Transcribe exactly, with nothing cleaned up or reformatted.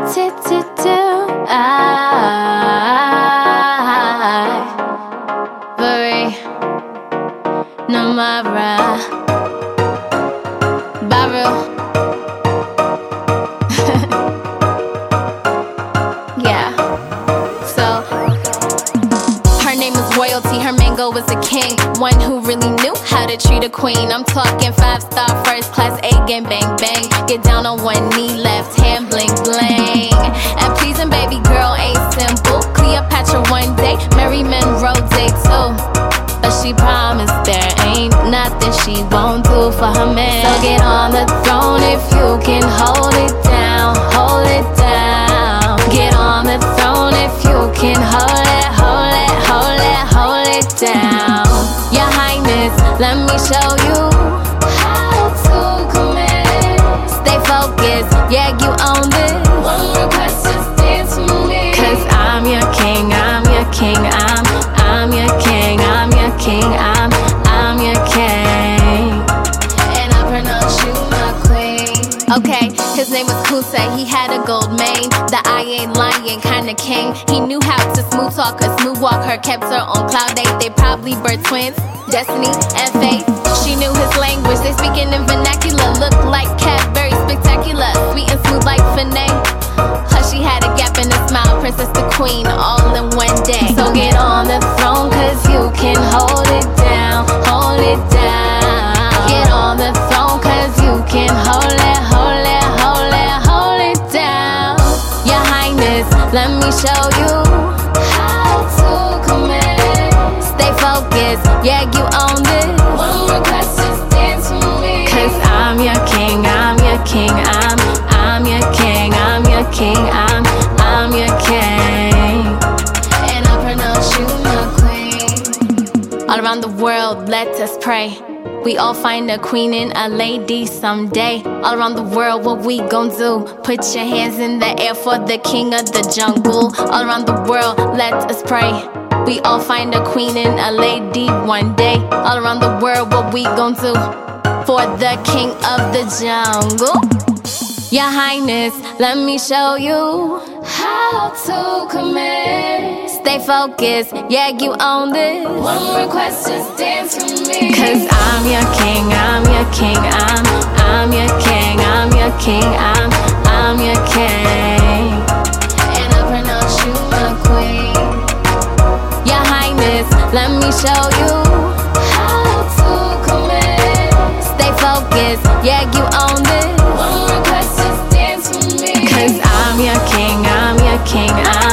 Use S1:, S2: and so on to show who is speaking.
S1: wanted to do. I, Buri, Namara, Baru. Yeah. So, her name is royalty, her mango was a king, one who really knew how to treat a queen. I'm talking five star, first class, A game, bang bang. Get down on one knee, left hand, bling bling. And pleasing baby girl ain't simple. Cleopatra one day, Mary Monroe day two. But she promised there ain't nothing she won't do for her man. So get on the throne if you can hold it down, hold it down. Get on the throne if you can hold it, hold it, hold it, hold it down. Your Highness, let me show you how to commit. Stay focused, yeah, you own this. One request, just dance with me. Cause I'm your king, I'm your king, I'm, I'm your king, I'm your king, I'm, I'm your king. And I pronounce you my queen. Okay, his name was Kusei, he had a gold mane. The I ain't lying kinda king. He knew how to smooth talk, a smooth walk her, kept her on cloud eight. They probably birthed twins, Destiny and Faith. She knew his language, they speaking in vernacular. Looked like cat, very spectacular, sweet and smooth like Finet. Plus she had a gap in her smile, princess to queen, all in one day. So get on the throne, cause you can hold it down, hold it down. Get on the throne, cause you can hold it, hold it, hold it, hold it down. Your Highness, let me show you how to commit. Stay focused, yeah, you own this. One request, just dance with me. Cause I'm your king, I'm your king, I'm, I'm your king, I'm your king, I'm, I'm your king. And I pronounce you my queen. All around the world, let us pray. We all find a queen and a lady someday. All around the world, what we gon' do? Put your hands in the air for the king of the jungle. All around the world, let us pray. We all find a queen and a lady one day. All around the world, what we gon' do? For the king of the jungle. Your Highness, let me show you how to commit. Stay focused, yeah, you own this. One request, just dance with me. Cause I'm your king, I'm your king, I'm, I'm your king, I'm your king, I'm, I'm your king. And I pronounce you my queen. Your Highness, let me show you how to commit. Stay focused, yeah, you own this. One request, just dance with me. Cause I'm your king, I'm your king, I'm